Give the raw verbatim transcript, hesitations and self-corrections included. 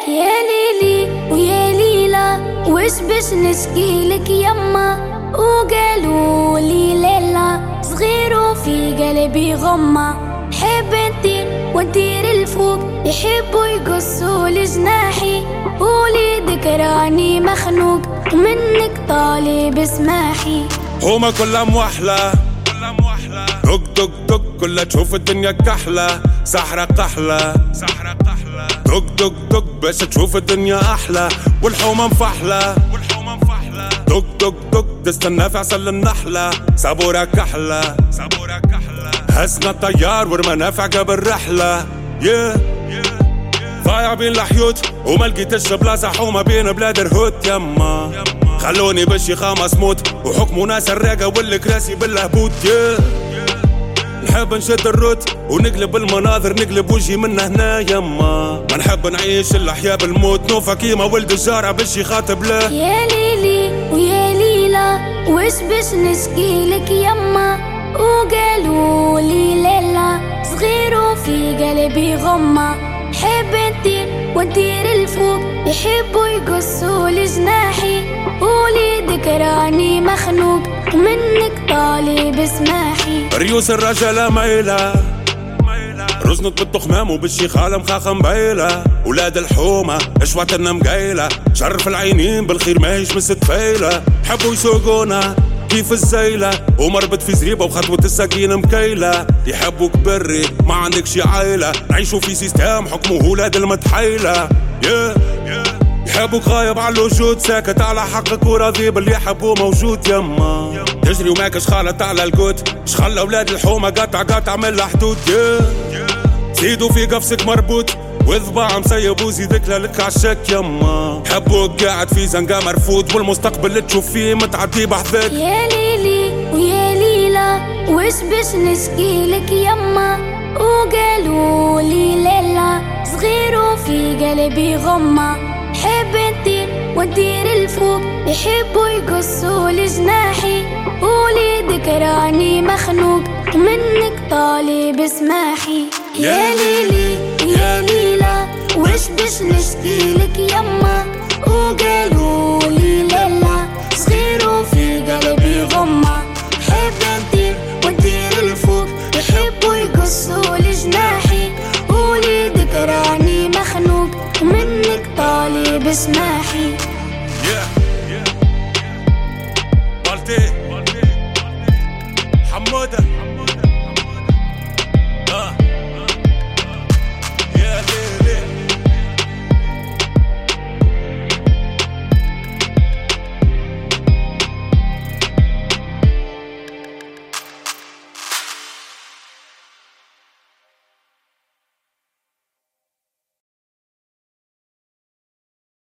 يا ليلي ويا ليلى وش بش نشكيلك يما، وقالوا لي ليلى صغير وفي قلبي غمة، حب نطير ونطير الفوق يحبوا يقصوا لجناحي، ولي ذكراني مخنوق منك طالب اسماحي. هما كلها موحلة دق دق دق كلها تشوف الدنيا كحلة، سحرة قحلة دق دق دق بس تشوف الدنيا أحلى، والحومة مفحلة دق دق دق تستنى في عسل النحلة، صبورة كحلة هزنا الطيار والمنافع قبل رحلة. yeah. ضايع بين الحيوت وما لقيتش بلاصة حومة بين بلاد الهوت يما، خلوني بالشيخة مسموت وحكموا ناس الراقة والكراسي بالهبوط. yeah. نحب نشد الروت ونقلب المناظر نقلب وجهي من هنا يما، ما نحب نعيش الأحياء بالموت، نوفا كيما ولد الجارة بالشيخات بلا. يا ليلي ويا ليلى وش بش نشكيلك يما، وقالوا لي ليلى صغير وفي قلبي غمة، حب نطير ونطير الفوق يحبوا يقصوا لجناحي، ولي ذكراني مخنوق منك طالب اسماحي. ريوس الرجالة مايلة رزنت بالتخمام وبالشيخالة مخاخة مبايلة، ولاد الحومة اشواتنا مقايلة، شرف العينين بالخير ماهيش مستفايلة، حبوا يسوقونا كيف الزيلة ومربط في زريبة وخطوة السكين مكيلة، يحبوك بري ما عندكش عايلة، نعيشوا في سيستم حكمه ولاد المتحيلة. yeah. يحبوك غايب على الوجود ساكت على حقك وراضي باللي يحبوه موجود يما، تجري وماكش خالط على القوت شخلى اولاد الحومة قطع قطع من الحدود. yeah. زيدوا في قفصك مربوط وذباع مسيب وزيدك لك عالشك يما، حبوك قاعد في زنقة مرفوض والمستقبل اللي تشوف فيه متعدي بحذك. يا ليلي ويا ليلى وش بش نشكيلك يما، وقالوا لي ليلى صغير وفي قلبي غمة، حب نطير ونطير الفوق يحبوا يقصوا لجناحي، ولي ذكراني مخنوق منك طالب اسماحي. يا ليلي يا ليلى وش بش نشكيلك يما، وقالوا